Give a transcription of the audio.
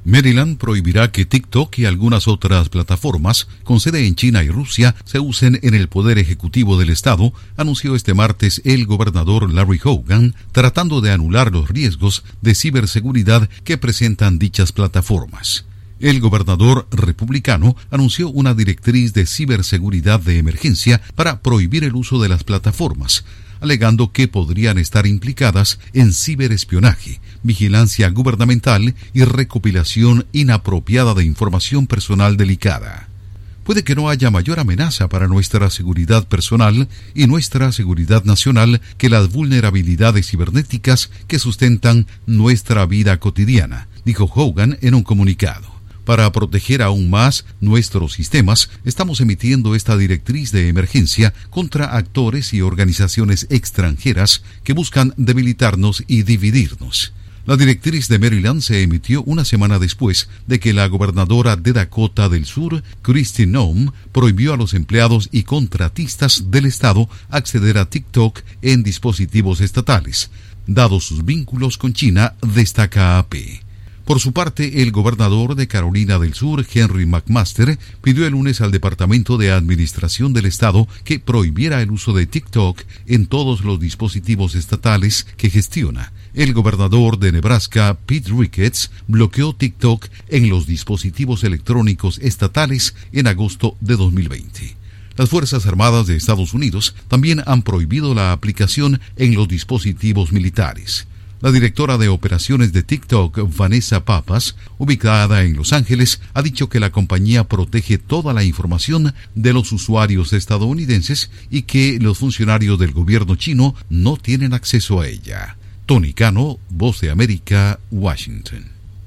Maryland prohibirá que TikTok y algunas otras plataformas con sede en China y Rusia se usen en el poder ejecutivo del estado, anunció este martes el gobernador Larry Hogan, tratando de anular los riesgos de ciberseguridad que presentan dichas plataformas. El gobernador republicano anunció una directriz de ciberseguridad de emergencia para prohibir el uso de las plataformas, alegando que podrían estar implicadas en ciberespionaje, vigilancia gubernamental y recopilación inapropiada de información personal delicada. Puede que no haya mayor amenaza para nuestra seguridad personal y nuestra seguridad nacional que las vulnerabilidades cibernéticas que sustentan nuestra vida cotidiana, dijo Hogan en un comunicado. Para proteger aún más nuestros sistemas, estamos emitiendo esta directriz de emergencia contra actores y organizaciones extranjeras que buscan debilitarnos y dividirnos. La directriz de Maryland se emitió una semana después de que la gobernadora de Dakota del Sur, Kristi Noem, prohibió a los empleados y contratistas del estado acceder a TikTok en dispositivos estatales, dados sus vínculos con China, destaca AP. Por su parte, el gobernador de Carolina del Sur, Henry McMaster, pidió el lunes al Departamento de Administración del Estado que prohibiera el uso de TikTok en todos los dispositivos estatales que gestiona. El gobernador de Nebraska, Pete Ricketts, bloqueó TikTok en los dispositivos electrónicos estatales en agosto de 2020. Las Fuerzas Armadas de Estados Unidos también han prohibido la aplicación en los dispositivos militares. La directora de operaciones de TikTok, Vanessa Pappas, ubicada en Los Ángeles, ha dicho que la compañía protege toda la información de los usuarios estadounidenses y que los funcionarios del gobierno chino no tienen acceso a ella. Tony Cano, Voz de América, Washington.